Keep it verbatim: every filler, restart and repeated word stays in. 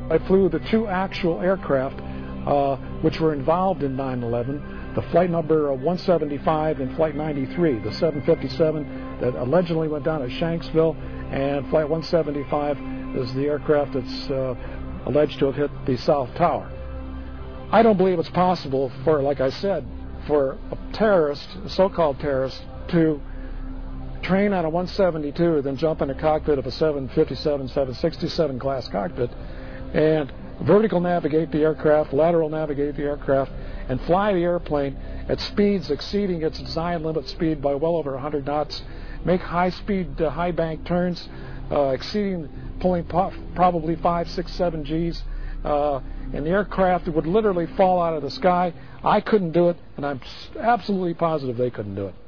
I flew the two actual aircraft uh, which were involved in nine eleven, the flight number one seventy-five and flight ninety-three, the seven fifty-seven that allegedly went down at Shanksville, and flight one seventy-five is the aircraft that's uh, alleged to have hit the South Tower. I don't believe it's possible for, like I said, for a terrorist, a so-called terrorist, to train on a one seventy-two, then jump in the cockpit of a seven fifty-seven, seven sixty-seven class cockpit, and vertical navigate the aircraft, lateral navigate the aircraft, and fly the airplane at speeds exceeding its design limit speed by well over one hundred knots, make high-speed, uh, high-bank turns, uh, exceeding, pulling po probably five, six, seven Gs, uh, and the aircraft would literally fall out of the sky. I couldn't do it, and I'm absolutely positive they couldn't do it.